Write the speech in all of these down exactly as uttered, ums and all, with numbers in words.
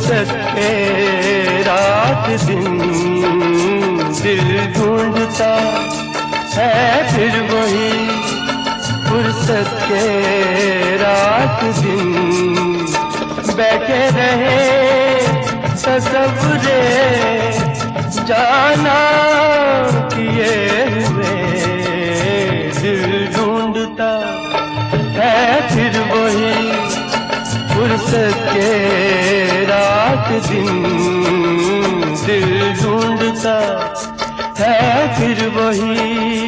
फुर्सत के रात दिन दिल ढूंढता है फिर वही फुर्सत के रात दिन बैठे रहे तसव्वुरे जाना किए हुए दिल ढूंढता है फिर वही फुर्सत के रात दिन दिल ढूंढता है फिर वही।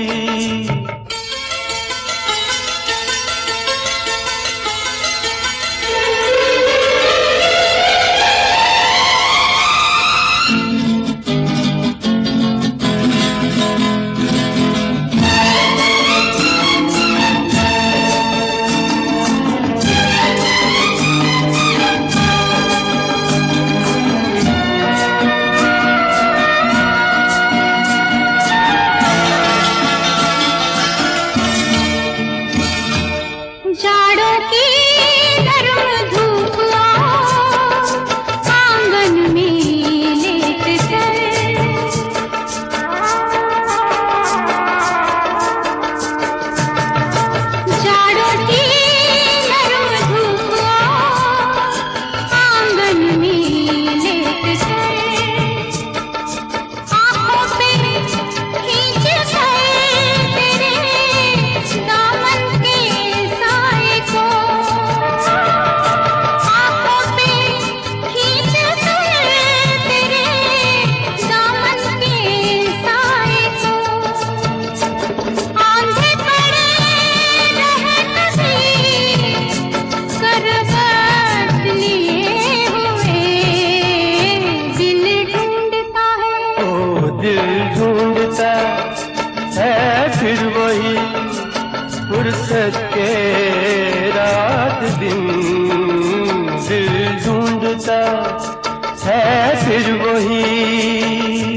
फिर वही फुर्सत के रात दिन दिल ढूंढता है फिर वही।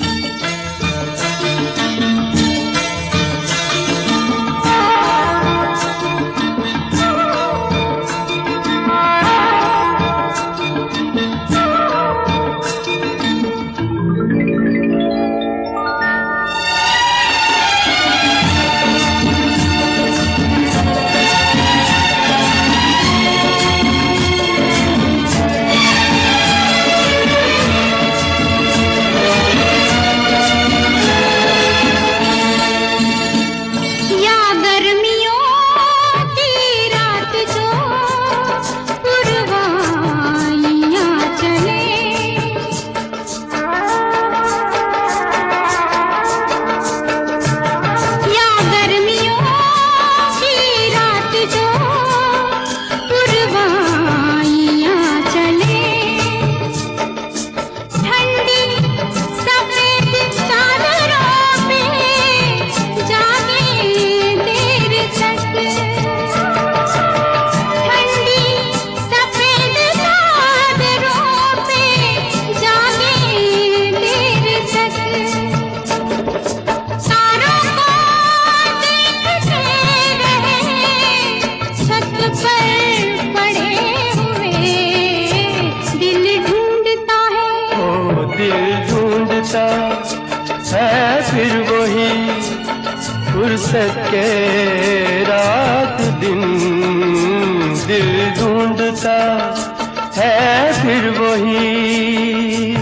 है फिर वही फुर्सत के रात दिन दिल ढूंढता है फिर वही।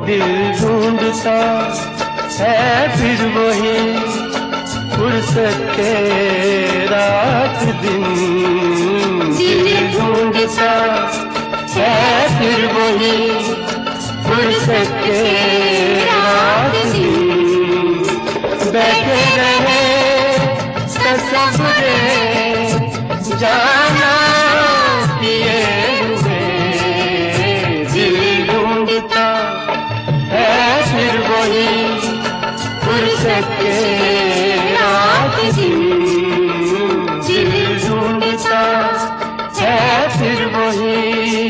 दिल ढूंढता है फिर वही फुर्सत के रात दिन। दिल ढूंढता है फिर वही फुर्सत के रात दिन। बैठे रहे तस्वीरे जाना किए हुए, दिल ढूंढता है फिर वही फुर्सत के रात दिन। दिल ढूंढता है फिर वही।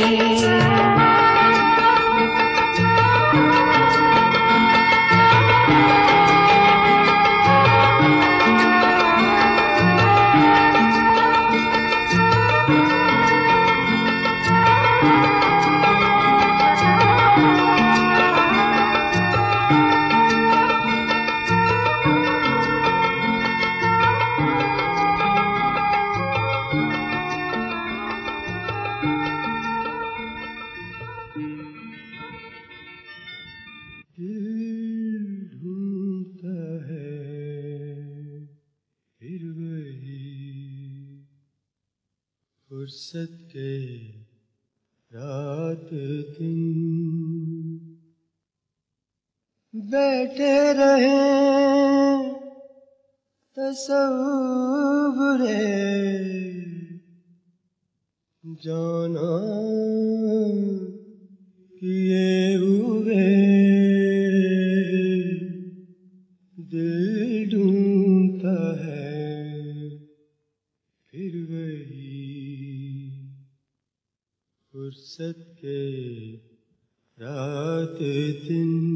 फुर्सत के रात दिन बैठे रहे तस्वीरे जाना किए हुए, दिल ढूंढता है फिर वही फुर्सत के रात दिन।